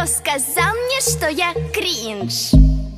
Кто сказал мне, что я кринж?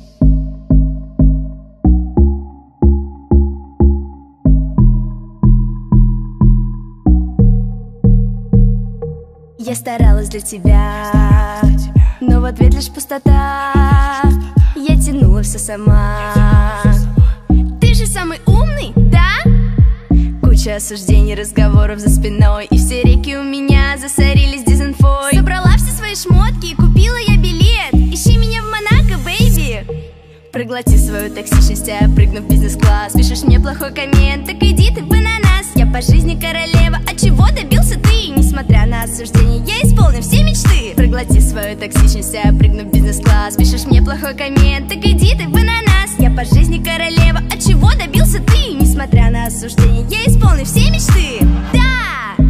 Я старалась для тебя, но в ответ лишь пустота. Я тянула все сама. Ты же самый умный, да? Куча осуждений, разговоров за спиной, и все реки у меня засорились дезинфой. Собрала все свои шмотки и купила я билет. Ищи меня в Монако, бэйби. Проглоти свою токсичность, прыгнув в бизнес-класс. Пишешь мне плохой коммент, так иди ты в ананас. Я по жизни королева, а чего добился ты? Несмотря на осуждение, я исполню все мечты. Проглоти свою токсичность, прыгнув в бизнес-класс. Пишешь мне плохой коммент, так иди ты в ананас. Я по жизни королева, а чего добился ты? Несмотря на осуждение, я исполню все мечты. Да!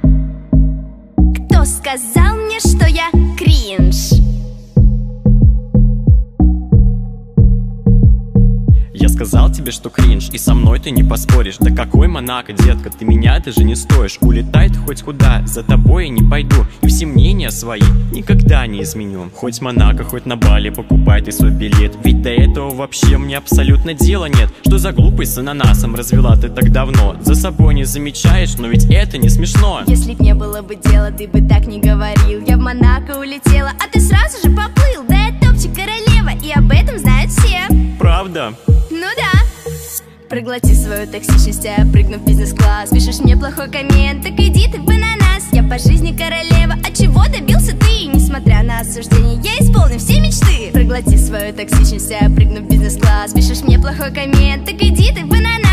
Кто сказал мне, что я кринж? Я сказал тебе, что кринж, и со мной ты не поспоришь. Да какой Монако, детка, ты меня даже не стоишь. Улетай ты хоть куда, за тобой я не пойду. И все мнения свои никогда не изменю. Хоть Монако, хоть на Бали, покупай ты свой билет. Ведь до этого вообще мне абсолютно дела нет. Что за глупость с ананасом развела ты так давно? За собой не замечаешь, но ведь это не смешно. Если б не было бы дела, ты бы так не говорил. Я в Монако улетела, а ты сразу же поплыл. Да я топчик королева, и об этом знают все. Правда? Ну да. Проглоти свою токсичность, прыгнув в бизнес-класс. Пишешь мне плохой коммент, так иди ты в ананас. Я по жизни королева, а чего добился ты? Несмотря на осуждение, я исполню все мечты. Проглоти свою токсичность, прыгнув в бизнес-класс. Пишешь мне плохой коммент, так иди ты в ананас.